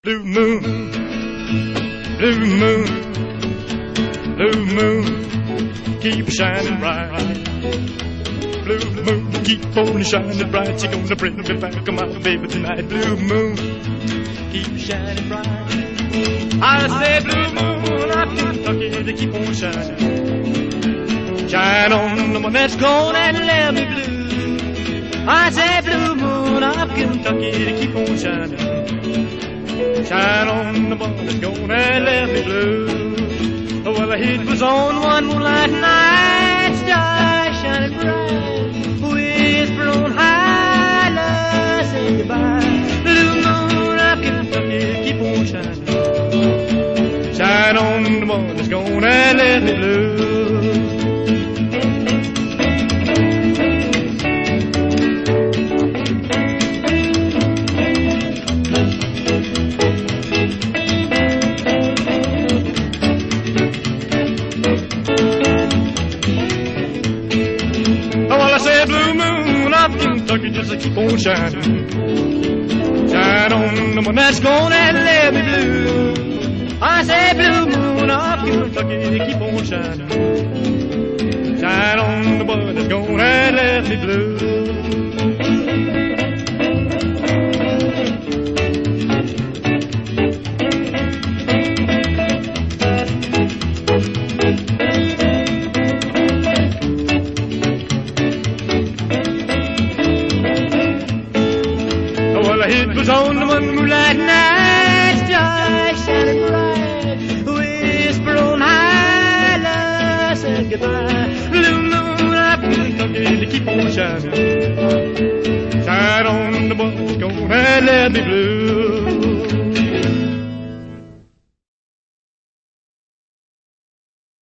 Blue moon, blue moon, blue moon, keep shining bright. Blue moon, keep on shining bright. You're gonna bring me back, my baby, tonight. Blue moon, keep shining bright. I say, blue moon, I'm Kentucky to keep on shining. Shine on the one that's gone and let me blue. I say, blue moon, I'm Kentucky to keep on shining. Shine on the one that's gonna let me blue. Well, the heat was on one moonlight night, stars shining bright, whisper on high, love say goodbye. Blue moon of Kentucky, keep on shining. Shine on the one that's gonna let me blue. Just keep on shining. Shine on the one that's gonna let me blue. I say, blue moon of Kentucky, keep on shining. Shine on the one that's gonna let me blue. It was on the one moonlight night, stars shining bright, whisper on high, love said goodbye. Blue moon of Kentucky to keep on shining. Shine on the one that's gonna let me blue.